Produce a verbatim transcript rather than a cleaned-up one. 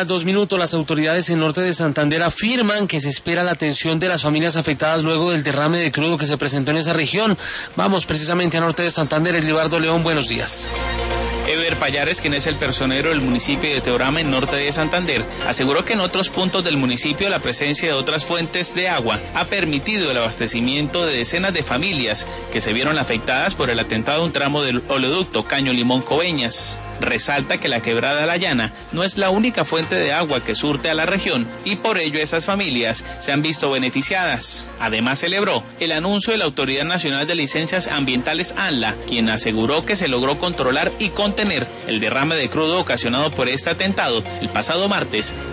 dos minutos. Las autoridades en Norte de Santander afirman que se espera la atención de las familias afectadas luego del derrame de crudo que se presentó en esa región. Vamos precisamente a Norte de Santander. Edlibardo León, buenos días. Ever Payares, quien es el personero del municipio de Teorama en Norte de Santander, aseguró que en otros puntos del municipio la presencia de otras fuentes de agua ha permitido el abastecimiento de decenas de familias que se vieron afectadas por el atentado a un tramo del oleoducto Caño Limón Coveñas. Resalta que la quebrada La Llana no es la única fuente de agua que surte a la región y por ello esas familias se han visto beneficiadas. Además celebró el anuncio de la Autoridad Nacional de Licencias Ambientales ANLA, quien aseguró que se logró controlar y contener el derrame de crudo ocasionado por este atentado el pasado martes